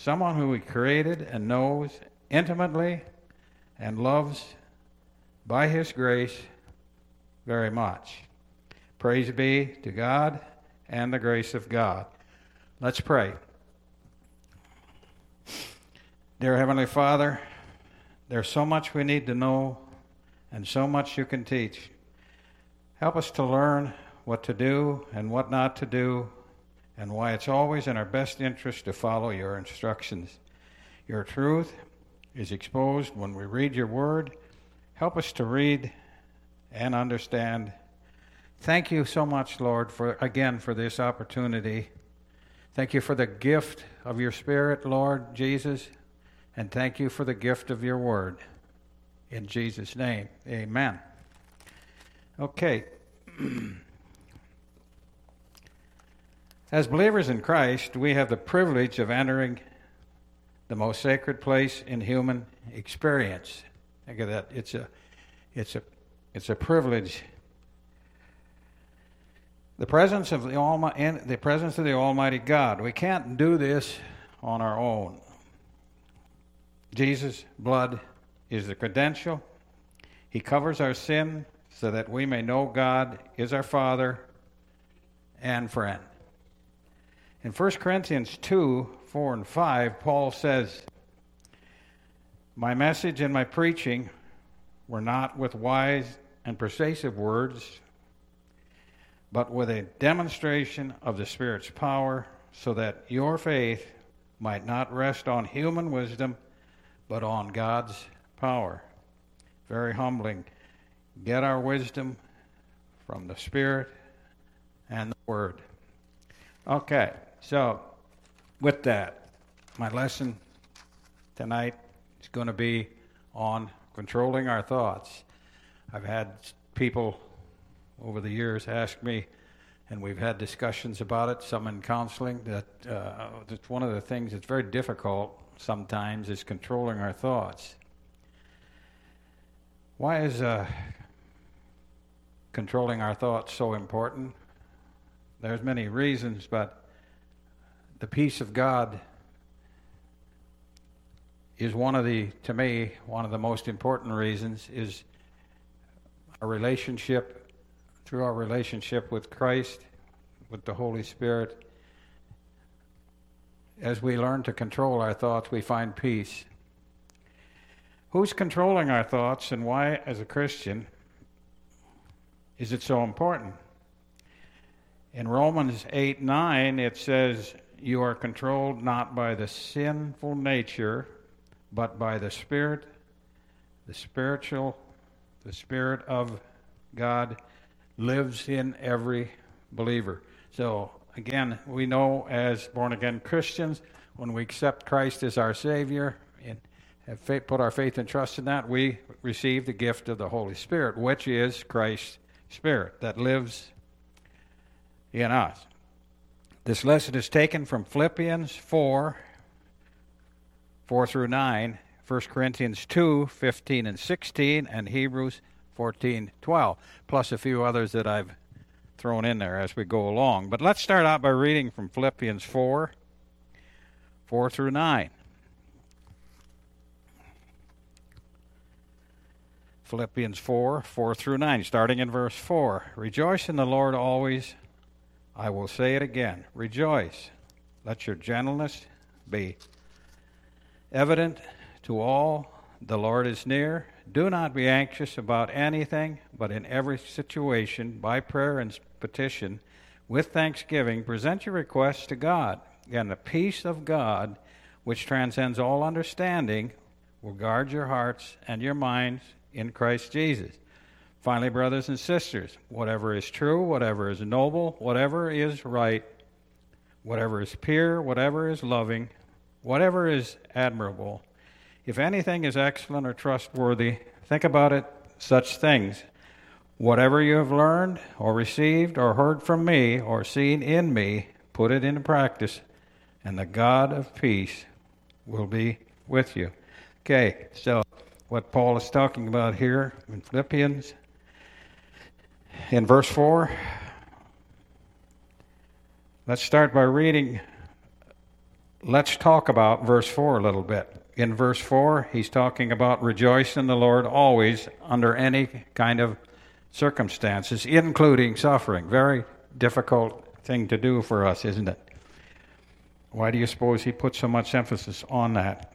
someone who He created and knows intimately and loves by His grace very much. Praise be to God and the grace of God. Let's pray. Dear Heavenly Father, there's so much we need to know and so much You can teach. Help us to learn what to do and what not to do, and why it's always in our best interest to follow Your instructions. Your truth is exposed when we read Your word. Help us to read and understand. Thank You so much, Lord, for this opportunity. Thank You for the gift of Your Spirit, Lord Jesus, and thank You for the gift of Your word. In Jesus' name, amen. Okay. As believers in Christ, we have the privilege of entering the most sacred place in human experience. Think of that. It's a privilege. The presence of the Almighty God. We can't do this on our own. Jesus' blood is the credential. He covers our sin so that we may know God is our Father and friend. In 1 Corinthians 2, 4 and 5, Paul says, "My message and my preaching were not with wise and persuasive words, but with a demonstration of the Spirit's power, so that your faith might not rest on human wisdom, but on God's power." Very humbling. Get our wisdom from the Spirit and the Word. Okay, so with that, my lesson tonight is going to be on controlling our thoughts. I've had people over the years ask me, and we've had discussions about it, some in counseling, that's one of the things that's very difficult sometimes is controlling our thoughts. Why is controlling our thoughts so important? There's many reasons, but the peace of God is to me, one of the most important reasons is through our relationship with Christ, with the Holy Spirit. As we learn to control our thoughts, we find peace. Who's controlling our thoughts, and why, as a Christian, is it so important? In Romans 8:9, it says, "You are controlled not by the sinful nature, but by the Spirit, the Spirit of God lives in every believer." So, again, we know as born-again Christians, when we accept Christ as our Savior and put our faith and trust in that, we receive the gift of the Holy Spirit, which is Christ's Spirit that lives in us. This lesson is taken from Philippians 4 through 9, 1 Corinthians 2, 15 and 16, and Hebrews 14, 12, plus a few others that I've thrown in there as we go along. But let's start out by reading from Philippians 4 through 9. Philippians 4 through 9, starting in verse 4. "Rejoice in the Lord always. I will say it again. Rejoice. Let your gentleness be evident to all. The Lord is near. Do not be anxious about anything, but in every situation, by prayer and petition, with thanksgiving, present your requests to God. And the peace of God, which transcends all understanding, will guard your hearts and your minds in Christ Jesus. Finally, brothers and sisters, whatever is true, whatever is noble, whatever is right, whatever is pure, whatever is loving, whatever is admirable, if anything is excellent or trustworthy, think about such things. Whatever you have learned or received or heard from me or seen in me, put it into practice, and the God of peace will be with you." Okay, so what Paul is talking about here in Philippians, in verse 4, let's start by reading let's talk about verse 4 a little bit. In verse 4, he's talking about rejoice in the Lord always under any kind of circumstances, including suffering. Very difficult thing to do for us, isn't it? Why do you suppose he puts so much emphasis on that?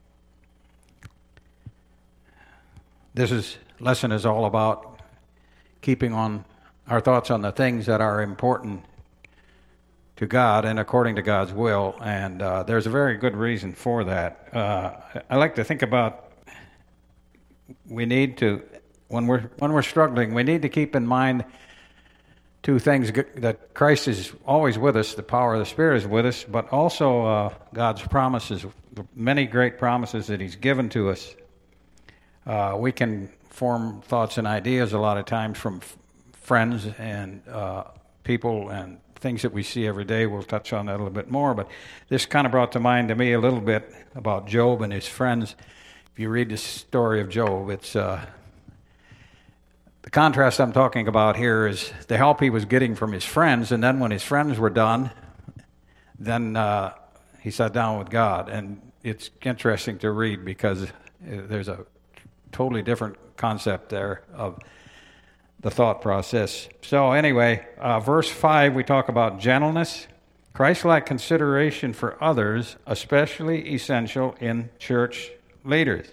This lesson is all about keeping on our thoughts on the things that are important to God and according to God's will, and there's a very good reason for that. I like to think about we need to, when we're struggling, we need to keep in mind two things: that Christ is always with us, the power of the Spirit is with us, but also God's promises, the many great promises that He's given to us. We can form thoughts and ideas a lot of times from friends and people and things that we see every day. We'll touch on that a little bit more, but this kind of brought to mind to me a little bit about Job and his friends. If you read the story of Job, it's the contrast I'm talking about here is the help he was getting from his friends, and then when his friends were done, then he sat down with God. And it's interesting to read because there's a totally different concept there of the thought process. So anyway, verse 5, we talk about gentleness, Christ-like consideration for others, especially essential in church leaders.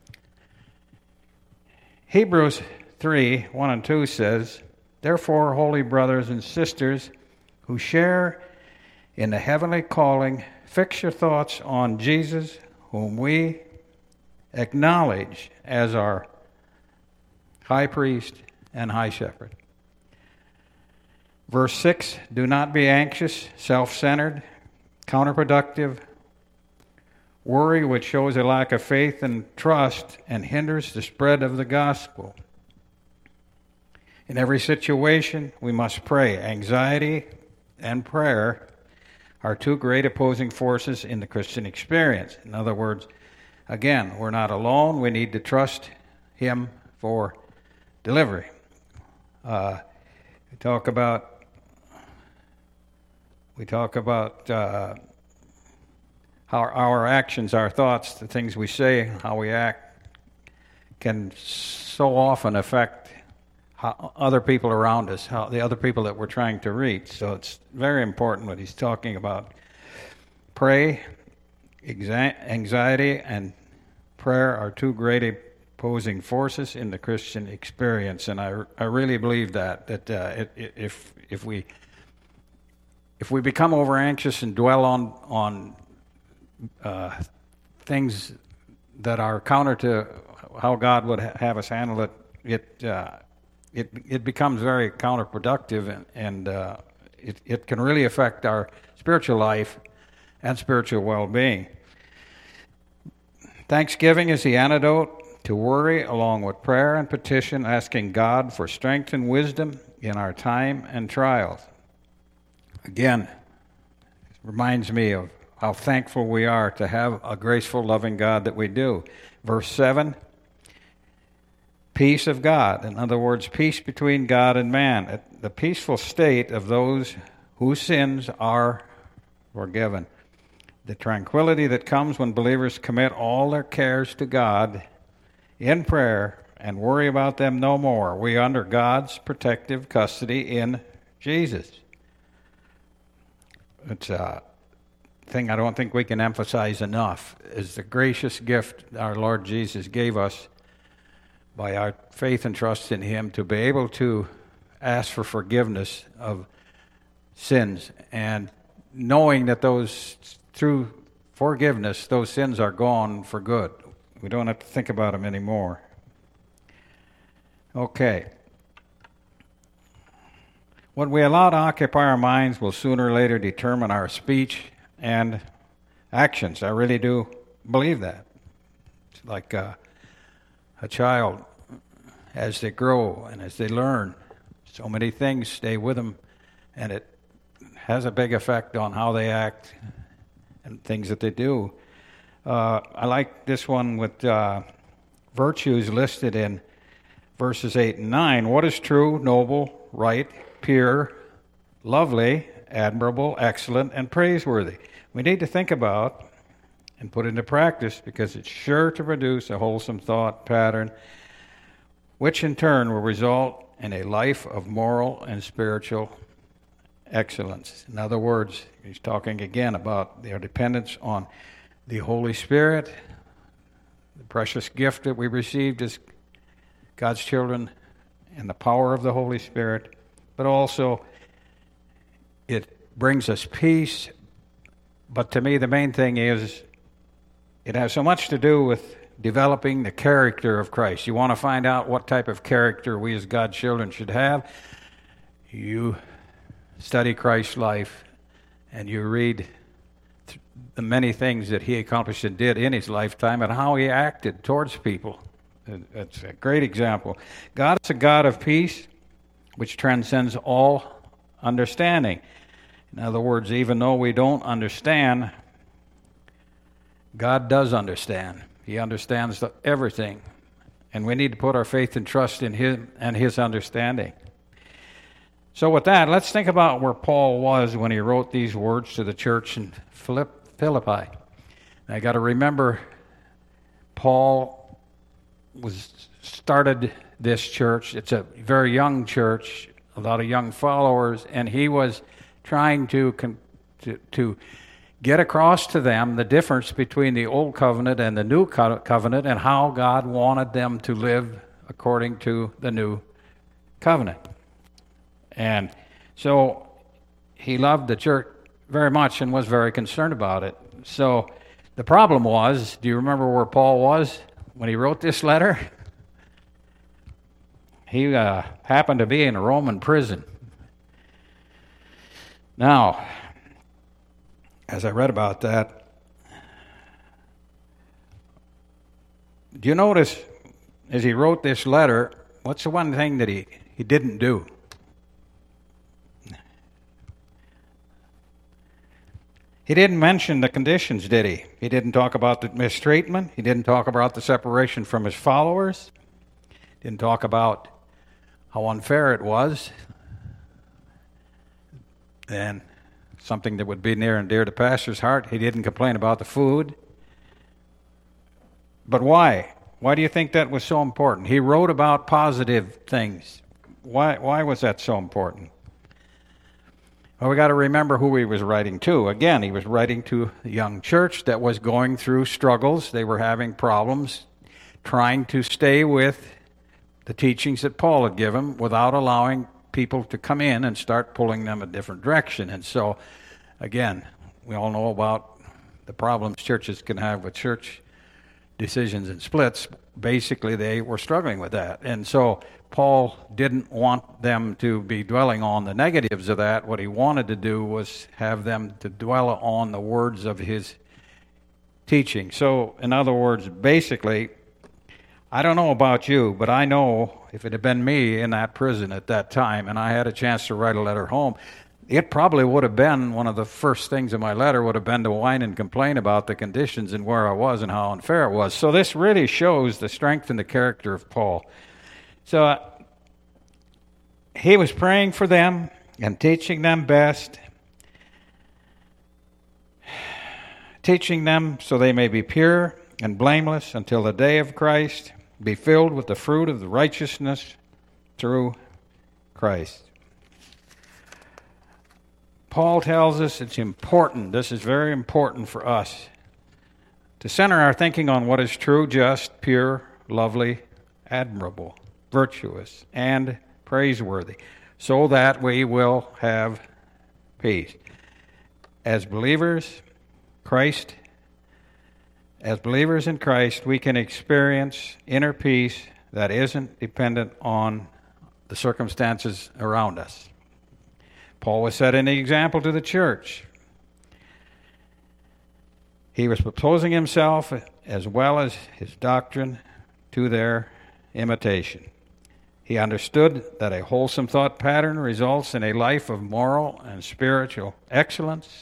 Hebrews 3, 1 and 2 says, therefore, holy brothers and sisters who share in the heavenly calling, fix your thoughts on Jesus, whom we acknowledge as our high priest and high shepherd. Verse 6, do not be anxious, self-centered, counterproductive, worry which shows a lack of faith and trust and hinders the spread of the gospel. In every situation, we must pray. Anxiety and prayer are two great opposing forces in the Christian experience. In other words, again, we're not alone. We need to trust Him for delivery. We talk about how our actions, our thoughts, the things we say, how we act, can so often affect how other people around us, how the other people that we're trying to reach. So it's very important what he's talking about. Pray, anxiety, and prayer are two great opposing forces in the Christian experience, and I really believe that if we become over anxious and dwell on things that are counter to how God would have us handle it, it becomes very counterproductive, and it can really affect our spiritual life and spiritual well-being. Thanksgiving is the antidote to worry, along with prayer and petition, asking God for strength and wisdom in our time and trials. Again, it reminds me of how thankful we are to have a graceful, loving God that we do. Verse 7, peace of God. In other words, peace between God and man. The peaceful state of those whose sins are forgiven. The tranquility that comes when believers commit all their cares to God in prayer and worry about them no more. We are under God's protective custody in Jesus. It's a thing I don't think we can emphasize enough, is the gracious gift our Lord Jesus gave us by our faith and trust in Him to be able to ask for forgiveness of sins, and knowing that through forgiveness, those sins are gone for good. We don't have to think about them anymore. Okay. What we allow to occupy our minds will sooner or later determine our speech and actions. I really do believe that. It's like a child, as they grow and as they learn, so many things stay with them, and it has a big effect on how they act and things that they do. I like this one with virtues listed in verses 8 and 9. What is true, noble, right, pure, lovely, admirable, excellent, and praiseworthy? we need to think about and put into practice, because it's sure to produce a wholesome thought pattern, which in turn will result in a life of moral and spiritual excellence. In other words, he's talking again about their dependence on the Holy Spirit, the precious gift that we received as God's children, and the power of the Holy Spirit, but also it brings us peace. But to me, the main thing is it has so much to do with developing the character of Christ. You want to find out what type of character we as God's children should have? You study Christ's life and you read the many things that he accomplished and did in his lifetime and how he acted towards people. That's a great example. God is a God of peace, which transcends all understanding. In other words, even though we don't understand, God does understand. He understands everything. And we need to put our faith and trust in him and his understanding. So with that, let's think about where Paul was when he wrote these words to the church in Philippi. I got to remember, Paul started this church. It's a very young church, a lot of young followers, and he was trying to get across to them the difference between the old covenant and the new covenant, and how God wanted them to live according to the new covenant. And so he loved the church very much and was very concerned about it. So the problem was, do you remember where Paul was when he wrote this letter? He happened to be in a Roman prison. Now, as I read about that, do you notice as he wrote this letter, what's the one thing that he didn't do? He didn't mention the conditions, did he? He didn't talk about the mistreatment. He didn't talk about the separation from his followers. Didn't talk about how unfair it was. And something that would be near and dear to Pastor's heart, he didn't complain about the food. But why? Why do you think that was so important? He wrote about positive things. Why was that so important? Well, we got to remember who he was writing to. Again, he was writing to a young church that was going through struggles. They were having problems trying to stay with the teachings that Paul had given without allowing people to come in and start pulling them a different direction. And so, again, we all know about the problems churches can have with church decisions and splits. Basically, they were struggling with that. And so Paul didn't want them to be dwelling on the negatives of that. What he wanted to do was have them to dwell on the words of his teaching. So, in other words, basically, I don't know about you, but I know if it had been me in that prison at that time and I had a chance to write a letter home, it probably would have been one of the first things in my letter would have been to whine and complain about the conditions and where I was and how unfair it was. So this really shows the strength and the character of Paul. So he was praying for them and teaching them best, teaching them so they may be pure and blameless until the day of Christ, be filled with the fruit of the righteousness through Christ. Paul tells us it's important, this is very important for us, to center our thinking on what is true, just, pure, lovely, admirable, virtuous, and praiseworthy, so that we will have peace. As believers in Christ, we can experience inner peace that isn't dependent on the circumstances around us. Paul was setting the example to the church. He was proposing himself as well as his doctrine to their imitation. He understood that a wholesome thought pattern results in a life of moral and spiritual excellence.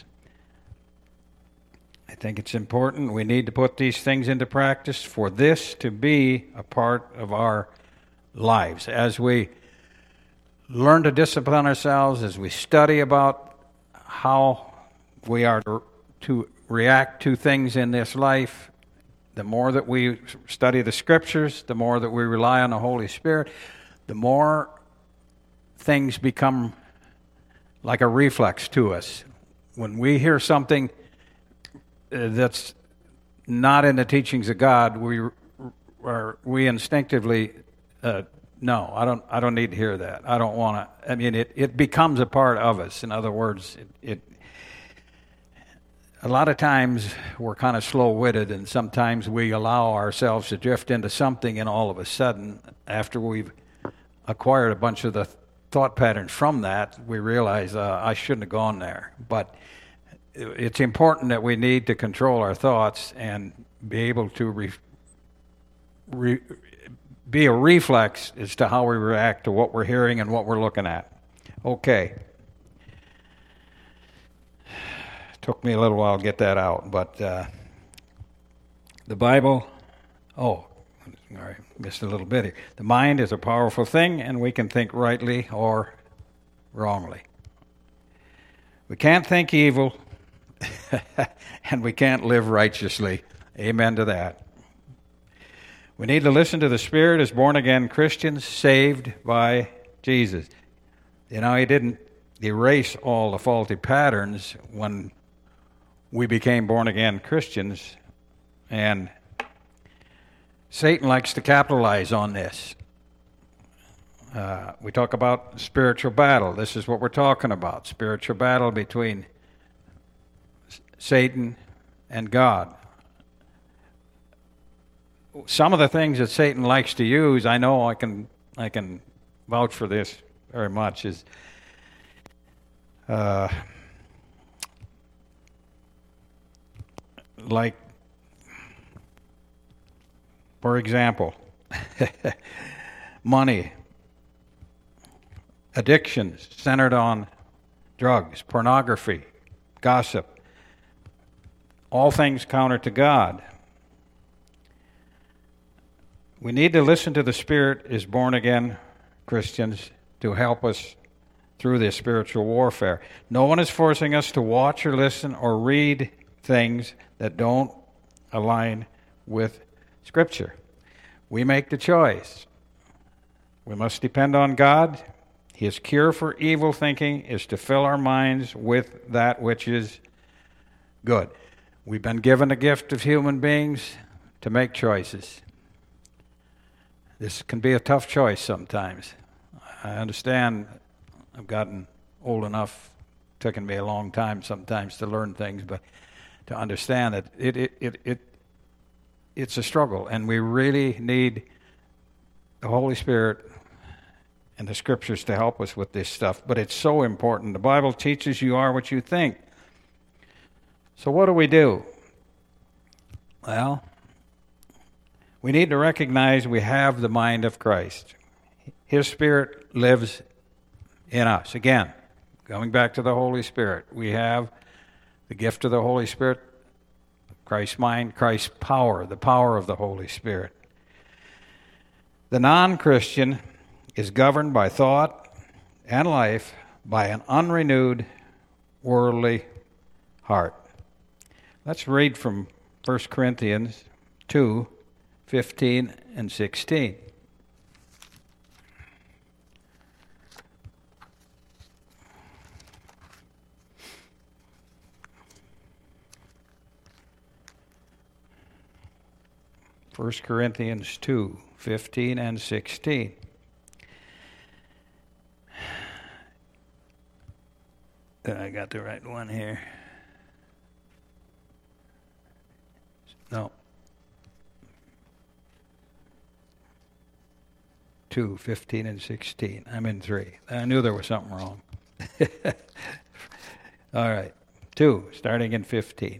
I think it's important. We need to put these things into practice for this to be a part of our lives. As we learn to discipline ourselves, as we study about how we are to react to things in this life, the more that we study the Scriptures, the more that we rely on the Holy Spirit, the more things become like a reflex to us. When we hear something that's not in the teachings of God, we instinctively no, I don't need to hear that. I don't want to. I mean, it becomes a part of us. In other words, a lot of times we're kind of slow-witted, and sometimes we allow ourselves to drift into something, and all of a sudden, after we've acquired a bunch of the thought patterns from that, we realize I shouldn't have gone there. But it's important that we need to control our thoughts and be able to be a reflex as to how we react to what we're hearing and what we're looking at. Okay. Took me a little while to get that out, but the Bible, all right, missed a little bit here. The mind is a powerful thing, and we can think rightly or wrongly. We can't think evil, and we can't live righteously. Amen to that. We need to listen to the Spirit as born-again Christians saved by Jesus. You know, He didn't erase all the faulty patterns when we became born-again Christians, and Satan likes to capitalize on this. We talk about spiritual battle. This is what we're talking about, spiritual battle between Satan and God. Some of the things that Satan likes to use, I know I can vouch for this very much, is like, for example, money, addictions centered on drugs, pornography, gossip, all things counter to God. We need to listen to the Spirit as born-again Christians to help us through this spiritual warfare. No one is forcing us to watch or listen or read things that don't align with Scripture. We make the choice. We must depend on God. His cure for evil thinking is to fill our minds with that which is good. We've been given the gift of human beings to make choices. This can be a tough choice sometimes. I understand I've gotten old enough, taken me a long time sometimes to learn things, but to understand that it's a struggle, and we really need the Holy Spirit and the Scriptures to help us with this stuff. But it's so important. The Bible teaches you are what you think. So what do? Well, we need to recognize we have the mind of Christ. His Spirit lives in us. Again, going back to the Holy Spirit, we have the gift of the Holy Spirit, Christ's mind, Christ's power, the power of the Holy Spirit. The non-Christian is governed by thought and life by an unrenewed worldly heart. Let's read from 1 Corinthians 2:15 and 16. First Corinthians 2:15 and 16. I got the right one here. No. 2:15 and 16. I'm in 3. I knew there was something wrong. All right. 2, starting in 15.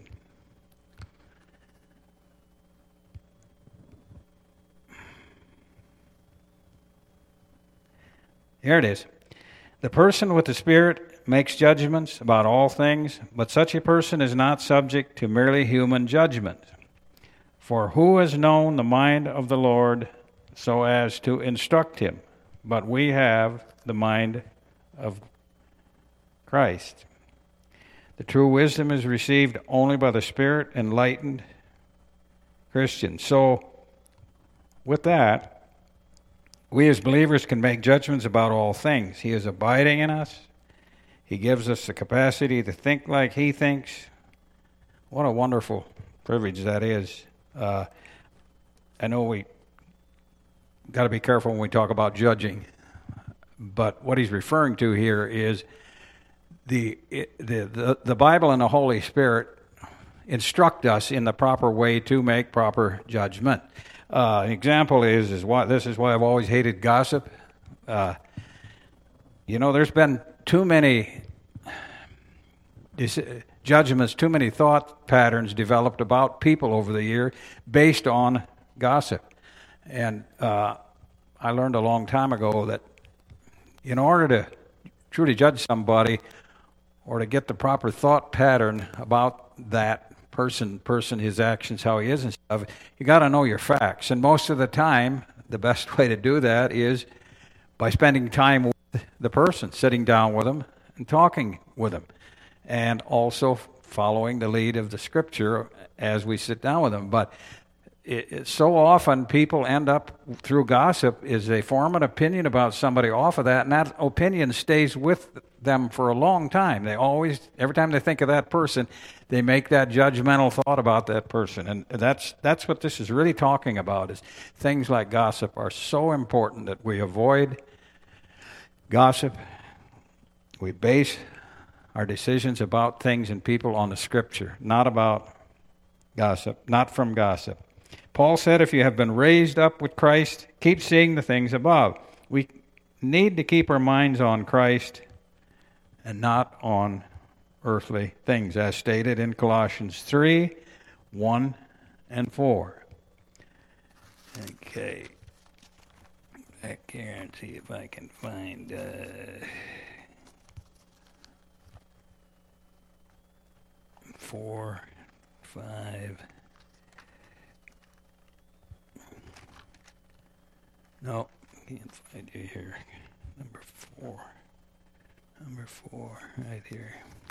Here it is. The person with the Spirit makes judgments about all things, but such a person is not subject to merely human judgment. For who has known the mind of the Lord so as to instruct him? But we have the mind of Christ. The true wisdom is received only by the Spirit enlightened Christians. So, with that, we as believers can make judgments about all things. He is abiding in us. He gives us the capacity to think like He thinks. What a wonderful privilege that is. I know we got to be careful when we talk about judging, but what he's referring to here is the Bible and the Holy Spirit instruct us in the proper way to make proper judgment. An example is why I've always hated gossip. There's been too many judgments, too many thought patterns developed about people over the year based on gossip. And I learned a long time ago that in order to truly judge somebody or to get the proper thought pattern about that person, his actions, how he is and stuff, you got to know your facts. And most of the time, the best way to do that is by spending time with the person, sitting down with them and talking with them, and also following the lead of the Scripture as we sit down with them. But so often people end up through gossip is they form an opinion about somebody off of that, and that opinion stays with them for a long time. They always, every time they think of that person, they make that judgmental thought about that person. And that's what this is really talking about, is things like gossip are so important that we avoid gossip. We base our decisions about things and people on the Scripture, not about gossip, not from gossip. Paul said, if you have been raised up with Christ, keep seeing the things above. We need to keep our minds on Christ and not on earthly things, as stated in Colossians 3, 1 and 4. Okay. Back here and see if I can find... 4, 5... No, can't find you here. Number 4, right here.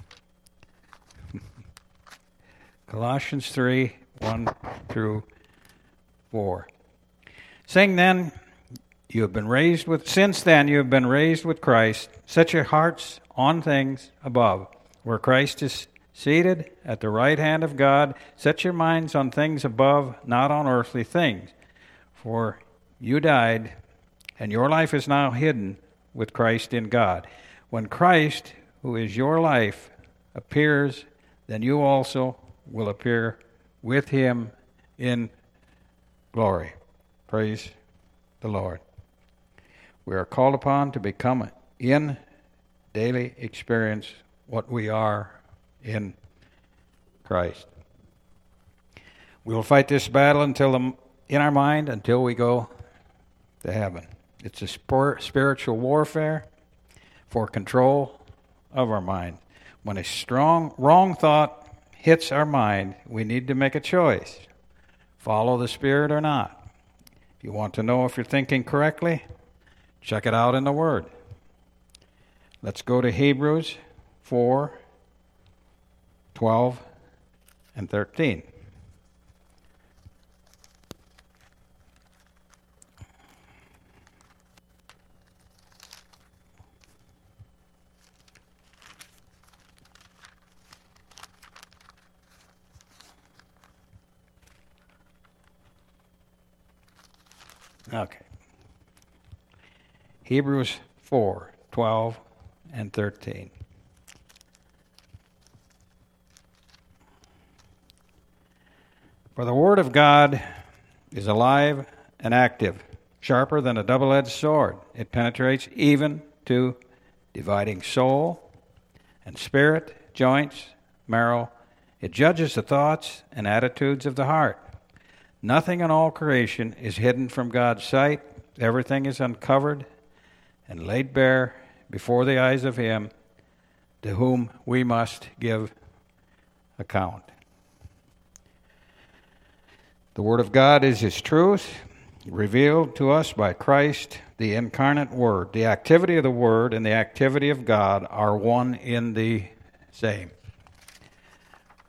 Colossians 3, 1 through 4. Since then you have been raised with Christ. Set your hearts on things above, where Christ is seated at the right hand of God. Set your minds on things above, not on earthly things. For you died, and your life is now hidden with Christ in God. When Christ, who is your life, appears, then you also will appear with Him in glory. Praise the Lord. We are called upon to become in daily experience what we are in Christ. We will fight this battle in our mind until we go to heaven. It's a spiritual warfare for control of our mind. When a wrong thought hits our mind, we need to make a choice. Follow the Spirit or not. If you want to know if you're thinking correctly, check it out in the Word. Let's go to Hebrews 4, 12, and 13. Okay. Hebrews 4, 12, and 13. For the Word of God is alive and active, sharper than a double-edged sword. It penetrates even to dividing soul and spirit, joints, marrow. It judges the thoughts and attitudes of the heart. Nothing in all creation is hidden from God's sight. Everything is uncovered and laid bare before the eyes of Him to whom we must give account. The Word of God is His truth, revealed to us by Christ, the incarnate Word. The activity of the Word and the activity of God are one in the same.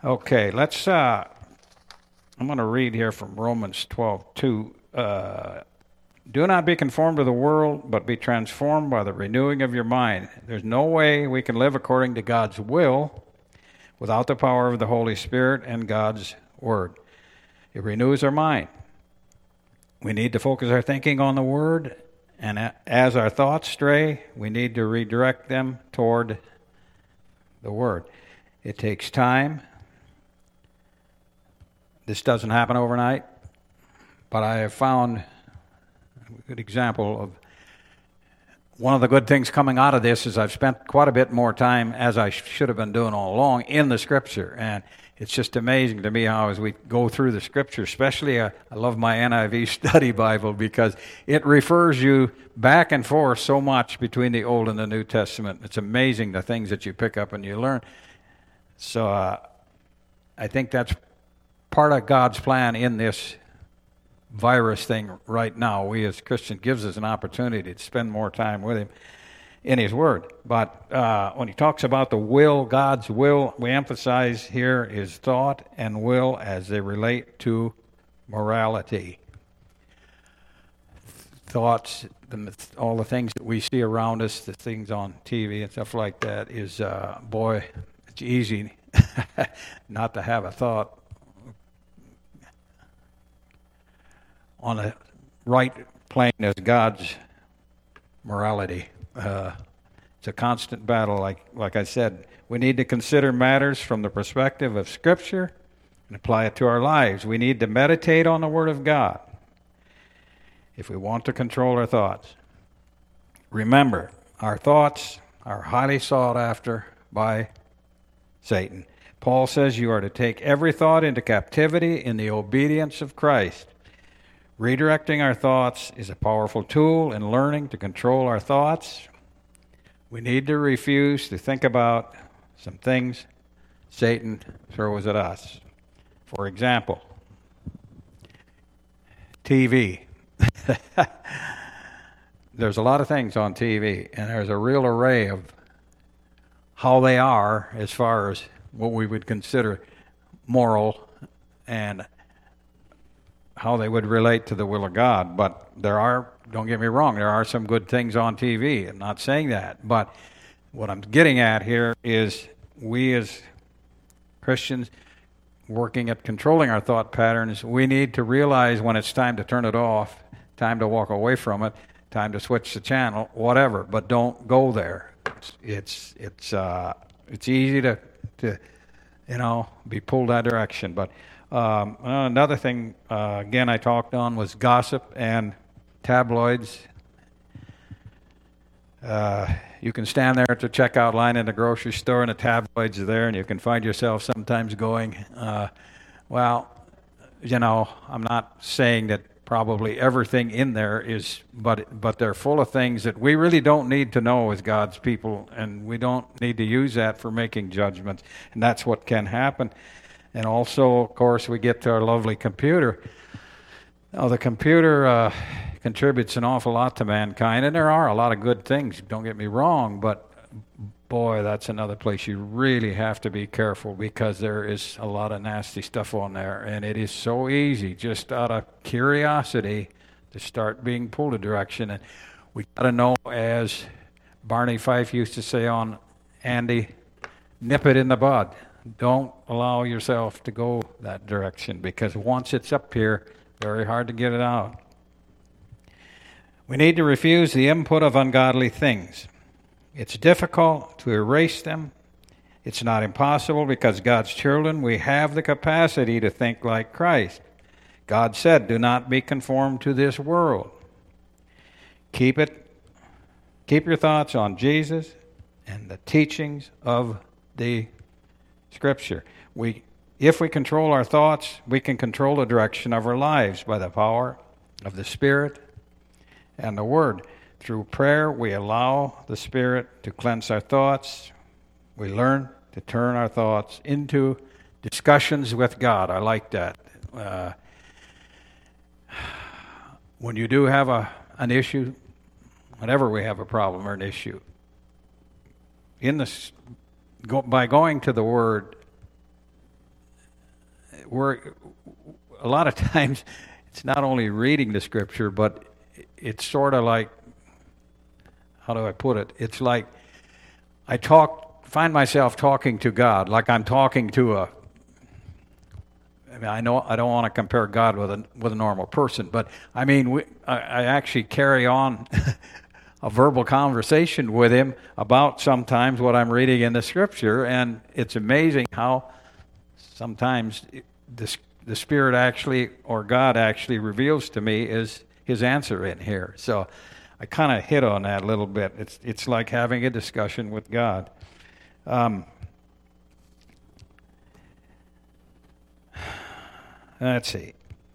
Okay, let's. I'm going to read here from Romans 12:2. Do not be conformed to the world, but be transformed by the renewing of your mind. There's no way we can live according to God's will without the power of the Holy Spirit and God's Word. It renews our mind. We need to focus our thinking on the Word, and as our thoughts stray, we need to redirect them toward the Word. It takes time. This doesn't happen overnight, but I have found a good example of one of the good things coming out of this is I've spent quite a bit more time, as I should have been doing all along, in the Scripture. And it's just amazing to me how as we go through the Scripture, especially I love my NIV study Bible because it refers you back and forth so much between the Old and the New Testament. It's amazing the things that you pick up and you learn. So I think that's part of God's plan in this virus thing right now. We as Christians gives us an opportunity to spend more time with Him in His Word. But when He talks about the will, God's will, we emphasize here His thought and will as they relate to morality. Thoughts, all the things that we see around us, the things on TV and stuff like that is, boy, it's easy not to have a thought on a right plane as God's morality. It's a constant battle. Like I said, we need to consider matters from the perspective of Scripture and apply it to our lives. We need to meditate on the Word of God if we want to control our thoughts. Remember, our thoughts are highly sought after by Satan. Paul says you are to take every thought into captivity in the obedience of Christ. Redirecting our thoughts is a powerful tool in learning to control our thoughts. We need to refuse to think about some things Satan throws at us. For example, TV. There's a lot of things on TV, and there's a real array of how they are as far as what we would consider moral and how they would relate to the will of God. But there are, don't get me wrong, there are some good things on TV. I'm not saying that. But what I'm getting at here is we as Christians working at controlling our thought patterns, we need to realize when it's time to turn it off, time to walk away from it, time to switch the channel, whatever. But don't go there. It's easy to be pulled that direction. But another thing, again, I talked on was gossip and tabloids. You can stand there at the checkout line in the grocery store and the tabloids are there, and you can find yourself sometimes going, I'm not saying that probably everything in there is, but they're full of things that we really don't need to know as God's people, and we don't need to use that for making judgments, and that's what can happen. And also, of course, we get to our lovely computer. Now, the computer contributes an awful lot to mankind, and there are a lot of good things, don't get me wrong, but boy, that's another place you really have to be careful because there is a lot of nasty stuff on there, and it is so easy, just out of curiosity, to start being pulled a direction. And we got to know, as Barney Fife used to say on Andy, nip it in the bud. Don't allow yourself to go that direction because once it's up here, very hard to get it out. We need to refuse the input of ungodly things. It's difficult to erase them. It's not impossible because God's children, we have the capacity to think like Christ. God said, do not be conformed to this world. Keep your thoughts on Jesus and the teachings of the Scripture. If we control our thoughts, we can control the direction of our lives by the power of the Spirit and the Word. Through prayer, we allow the Spirit to cleanse our thoughts. We learn to turn our thoughts into discussions with God. I like that. When you do have an issue, whenever we have a problem or an issue, by going to the Word, a lot of times it's not only reading the Scripture, but it's sort of like, how do I put it? It's like find myself talking to God, like I'm talking to I know I don't want to compare God with a normal person, but I mean, I actually carry on a verbal conversation with him about sometimes what I'm reading in the Scripture, and it's amazing how sometimes the Spirit actually, or God actually, reveals to me is His answer in here. So I kind of hit on that a little bit. It's like having a discussion with God. Let's see.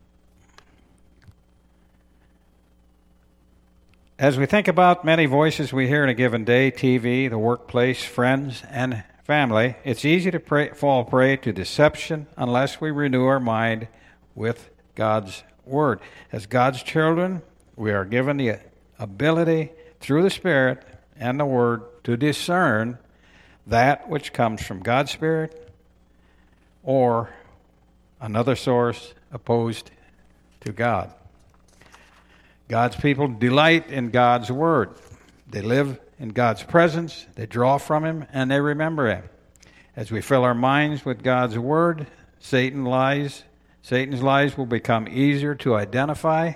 As we think about many voices we hear in a given day, TV, the workplace, friends, and family, it's easy to fall prey to deception unless we renew our mind with God's Word. As God's children, we are given the ability through the Spirit and the Word to discern that which comes from God's Spirit or another source opposed to God. God's people delight in God's Word. They live in God's presence, they draw from Him, and they remember Him. As we fill our minds with God's Word, Satan's lies will become easier to identify.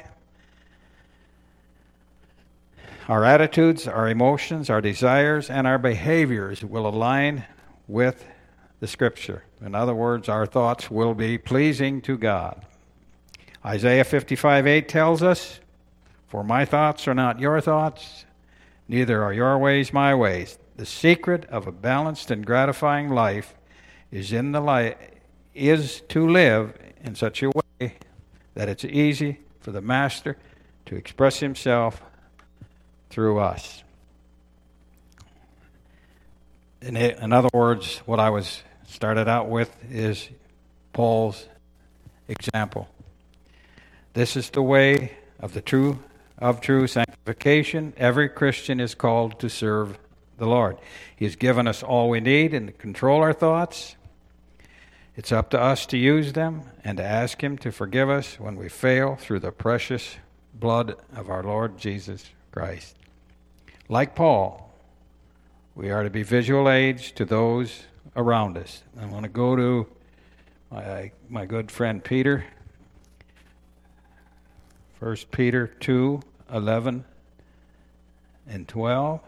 Our attitudes, our emotions, our desires, and our behaviors will align with the Scripture. In other words, our thoughts will be pleasing to God. Isaiah 55:8 tells us, "For my thoughts are not your thoughts, neither are your ways my ways." The secret of a balanced and gratifying life is to live in such a way that it's easy for the Master to express Himself through us. In other words, what I was started out with is Paul's example. This is the way of true sanctification. Every Christian is called to serve the Lord. He has given us all we need and to control our thoughts. It's up to us to use them and to ask Him to forgive us when we fail through the precious blood of our Lord Jesus Christ. Like Paul, we are to be visual aids to those around us. I want to go to my good friend Peter. 1 Peter 2:11 and 12.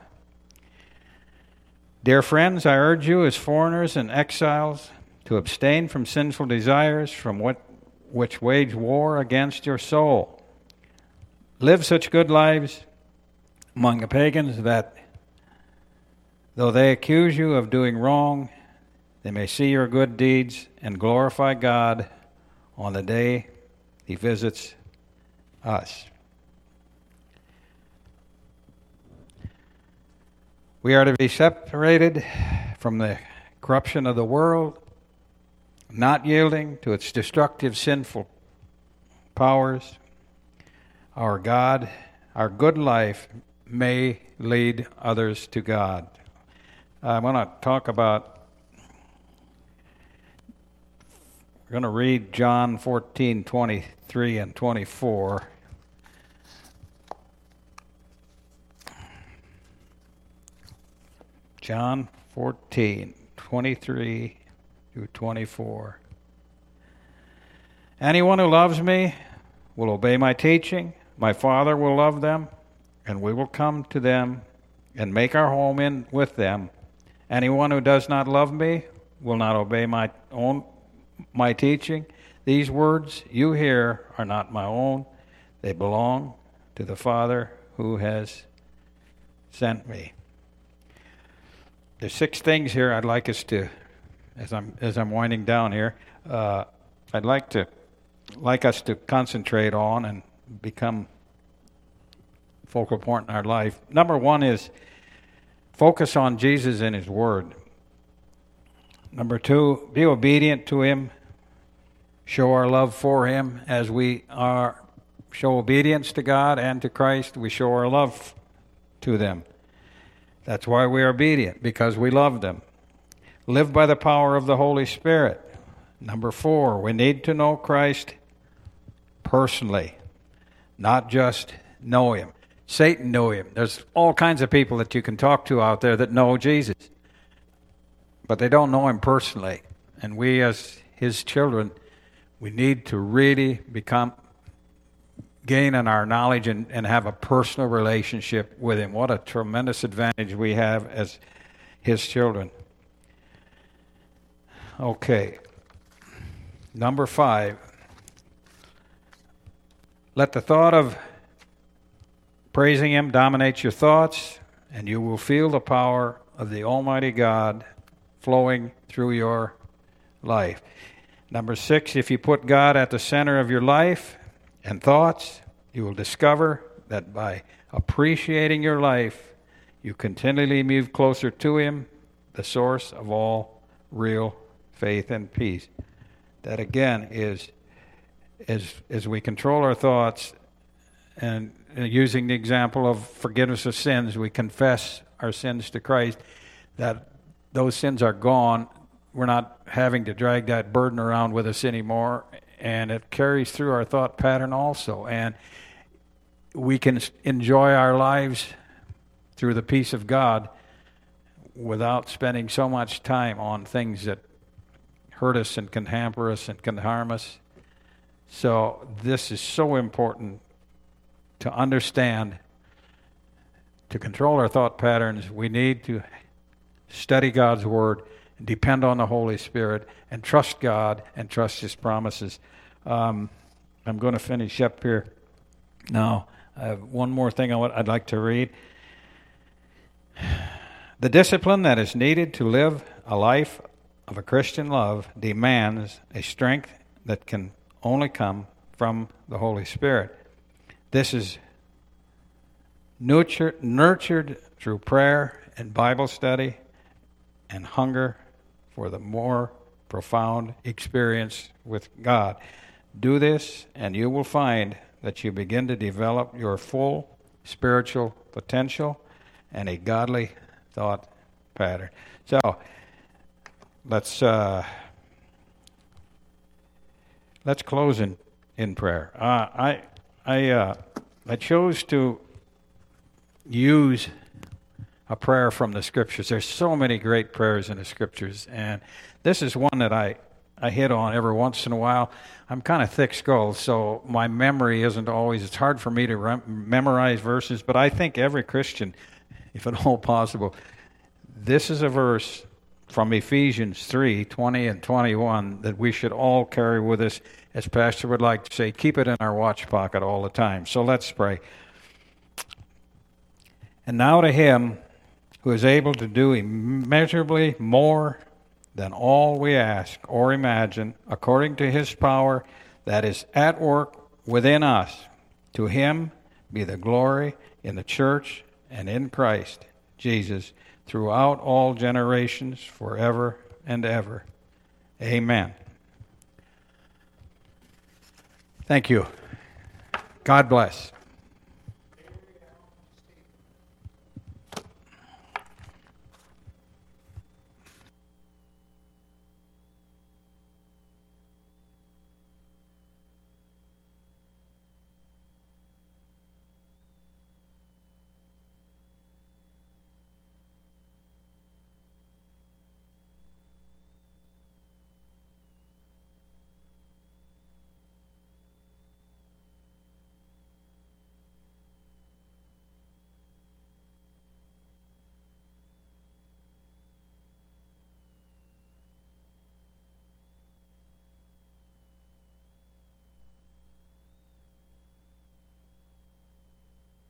Dear friends, I urge you as foreigners and exiles to abstain from sinful desires from which wage war against your soul. Live such good lives among the pagans that, though they accuse you of doing wrong, they may see your good deeds and glorify God on the day He visits us. We are to be separated from the corruption of the world, not yielding to its destructive, sinful powers. Our good life may lead others to God. I want to talk about, we're going to read John 14:23 and 24. John 14:23 through 24. Anyone who loves me will obey my teaching. My Father will love them, and we will come to them and make our home with them. Anyone who does not love me will not obey my teaching. These words you hear are not my own. They belong to the Father who has sent me. There's 6 things here I'd like us to, as I'm winding down here, I'd like us to concentrate on and become focal point in our life. Number 1 is focus on Jesus and His Word. Number 2, be obedient to Him. Show our love for Him as we show obedience to God and to Christ. We show our love to them. That's why we are obedient, because we love them. Live by the power of the Holy Spirit. Number 4, we need to know Christ personally, not just know him. Satan knew him. There's all kinds of people that you can talk to out there that know Jesus, but they don't know him personally. And we as his children, we need to really gain in our knowledge and have a personal relationship with him. What a tremendous advantage we have as his children. Okay. Number 5. Let the thought of praising him dominate your thoughts, and you will feel the power of the Almighty God flowing through your life. Number 6, if you put God at the center of your life and thoughts, you will discover that by appreciating your life, you continually move closer to him, the source of all real faith and peace. That again is, as we control our thoughts, and using the example of forgiveness of sins, we confess our sins to Christ, that those sins are gone. We're not having to drag that burden around with us anymore, and it carries through our thought pattern also. And we can enjoy our lives through the peace of God without spending so much time on things that hurt us and can hamper us and can harm us. So this is so important to understand. To control our thought patterns, we need to study God's Word, depend on the Holy Spirit, and trust God and trust his promises. I'm going to finish up here now. I have one more thing I'd like to read. The discipline that is needed to live a life of a Christian love demands a strength that can only come from the Holy Spirit. This is nurtured through prayer and Bible study and hunger for the more profound experience with God. Do this, and you will find that you begin to develop your full spiritual potential and a godly thought pattern. So, let's close in prayer. I chose to use a prayer from the Scriptures. There's so many great prayers in the Scriptures, and this is one that I hit on every once in a while. I'm kind of thick-skulled, so my memory isn't always, it's hard for me to memorize verses, but I think every Christian, if at all possible, this is a verse from Ephesians 3:20 and 21 that we should all carry with us. As Pastor would like to say, keep it in our watch pocket all the time. So let's pray. And now to him who is able to do immeasurably more than all we ask or imagine, according to his power that is at work within us, to him be the glory in the church and in Christ Jesus throughout all generations, forever and ever. Amen. Thank you. God bless.